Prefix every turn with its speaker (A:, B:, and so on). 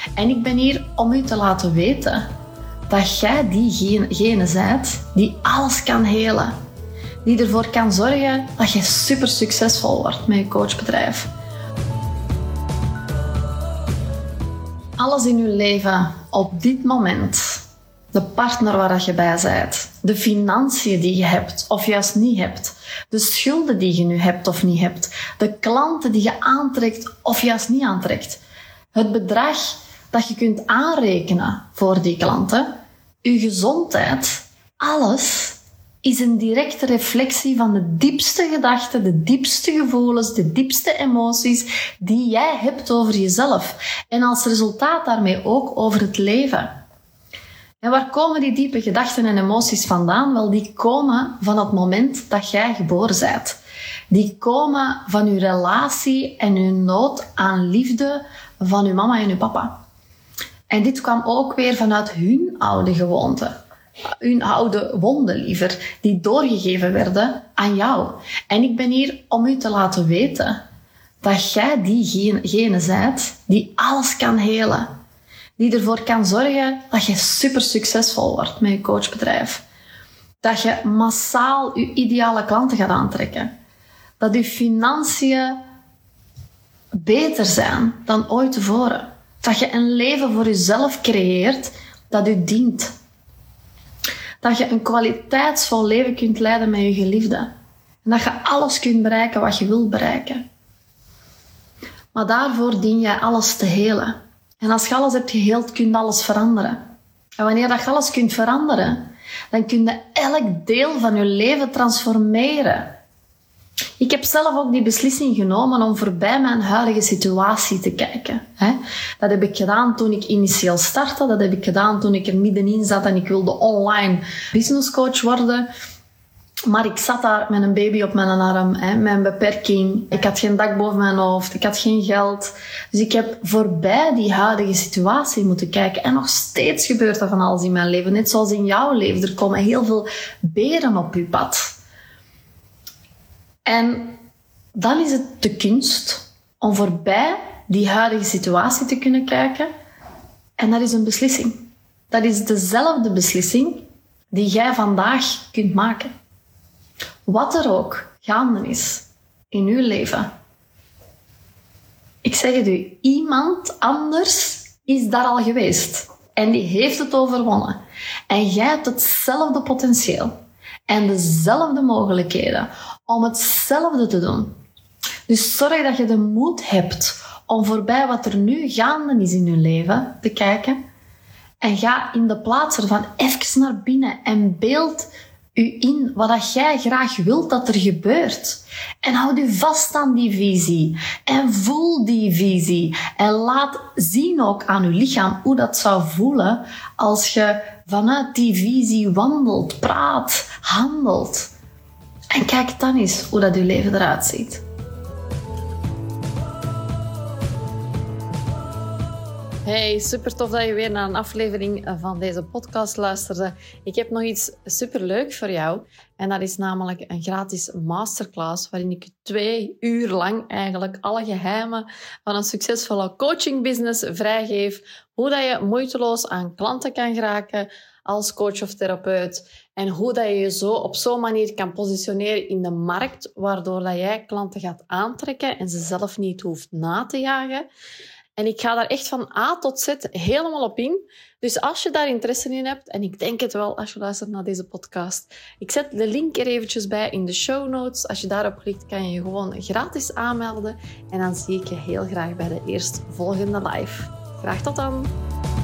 A: En ik ben hier om u te laten weten dat jij diegene bent die alles kan helen. Die ervoor kan zorgen dat je super succesvol wordt met je coachbedrijf. Alles in je leven op dit moment, de partner waar je bij bent, de financiën die je hebt of juist niet hebt, de schulden die je nu hebt of niet hebt, de klanten die je aantrekt of juist niet aantrekt, het bedrag dat je kunt aanrekenen voor die klanten, je gezondheid, alles is een directe reflectie van de diepste gedachten, de diepste gevoelens, de diepste emoties die jij hebt over jezelf. En als resultaat daarmee ook over het leven. En waar komen die diepe gedachten en emoties vandaan? Wel, die komen van het moment dat jij geboren bent. Die komen van je relatie en je nood aan liefde van je mama en je papa. En dit kwam ook weer vanuit hun oude gewoonten. Hun oude wonden liever, die doorgegeven werden aan jou. En ik ben hier om u te laten weten dat jij diegene bent die alles kan helen. Die ervoor kan zorgen dat je super succesvol wordt met je coachbedrijf. Dat je massaal je ideale klanten gaat aantrekken. Dat je financiën beter zijn dan ooit tevoren. Dat je een leven voor jezelf creëert dat je dient. Dat je een kwaliteitsvol leven kunt leiden met je geliefde. En dat je alles kunt bereiken wat je wilt bereiken. Maar daarvoor dien je alles te helen. En als je alles hebt geheeld, kun je alles veranderen. En wanneer dat je alles kunt veranderen, dan kun je elk deel van je leven transformeren. Ik heb zelf ook die beslissing genomen om voorbij mijn huidige situatie te kijken. Dat heb ik gedaan toen ik initieel startte. Dat heb ik gedaan toen ik er middenin zat en ik wilde online businesscoach worden. Maar ik zat daar met een baby op mijn arm, met een beperking. Ik had geen dak boven mijn hoofd, ik had geen geld. Dus ik heb voorbij die huidige situatie moeten kijken. En nog steeds gebeurt er van alles in mijn leven. Net zoals in jouw leven. Er komen heel veel beren op je pad. En dan is het de kunst om voorbij die huidige situatie te kunnen kijken. En dat is een beslissing. Dat is dezelfde beslissing die jij vandaag kunt maken. Wat er ook gaande is in uw leven. Ik zeg het u, iemand anders is daar al geweest. En die heeft het overwonnen. En jij hebt hetzelfde potentieel. En dezelfde mogelijkheden om hetzelfde te doen. Dus zorg dat je de moed hebt om voorbij wat er nu gaande is in je leven te kijken. En ga in de plaats ervan even naar binnen en beeld u in wat jij graag wilt dat er gebeurt. En houd u vast aan die visie. En voel die visie. En laat zien ook aan uw lichaam hoe dat zou voelen als je vanuit die visie wandelt, praat, handelt. En kijk dan eens hoe dat uw leven eruit ziet. Hey, super tof dat je weer naar een aflevering van deze podcast luisterde. Ik heb nog iets superleuk voor jou. En dat is namelijk een gratis masterclass waarin ik 2 uur lang eigenlijk alle geheimen van een succesvolle coachingbusiness vrijgeef. Hoe dat je moeiteloos aan klanten kan geraken als coach of therapeut. En hoe dat je je zo op zo'n manier kan positioneren in de markt, waardoor dat jij klanten gaat aantrekken en ze zelf niet hoeft na te jagen. En ik ga daar echt van A tot Z helemaal op in. Dus als je daar interesse in hebt, en ik denk het wel als je luistert naar deze podcast, ik zet de link er eventjes bij in de show notes. Als je daarop klikt, kan je je gewoon gratis aanmelden. En dan zie ik je heel graag bij de eerstvolgende live. Graag tot dan!